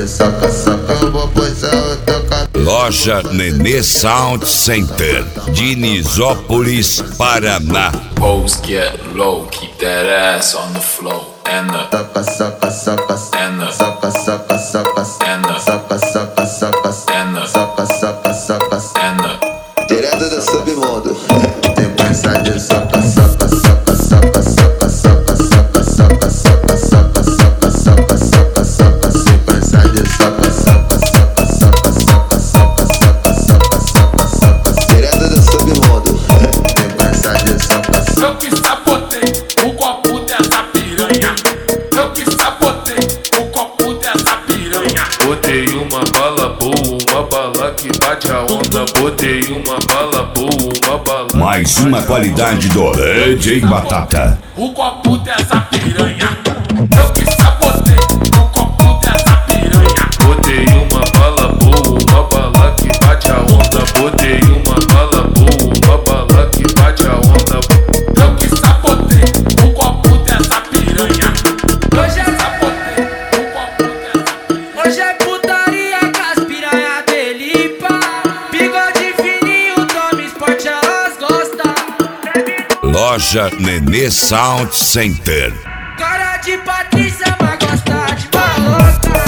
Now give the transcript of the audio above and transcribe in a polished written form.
saca, saca. Eu vou puxar o toca. Loja Nenê Sound Center, Dinisópolis, Paraná. Hoes get low, keep that ass on the floor. And the Saca, saca, saca, and the saca, saca, saca, and the saca, saca, saca, and the saca, saca, saca, and the Direto do submundo. sequência de saca, saca, saca, saca, saca, saca, saca, saca, saca, saca, saca, saca, saca, saca, sequência de saca, saca, saca, saca, saca, saca, saca, saca, saca, saca, Direto do submundo. sequência de saca, saca. Eu que sabotei o copo dessa piranha. Eu que sabotei o copo dessa piranha. Botei uma bala boa, uma bala que bate a onda. Botei uma bala boa, uma bala. Mais uma qualidade do DJ Batata. O copo dessa piranha. Eu que sabotei o copo dessa piranha. Botei uma bala boa, uma bala que bate a onda. Botei uma bala boa, uma bala que bate a onda. Eu que sabotei o copo dessa piranha. Hoje eu sabotei o copo dessa piranha. Hoje é putaria com as piranha delipa. Bigode fininho, tome esporte, elas gostam. Loja Nenê Sound Center. Cara de Patrícia, mas gosta de balota.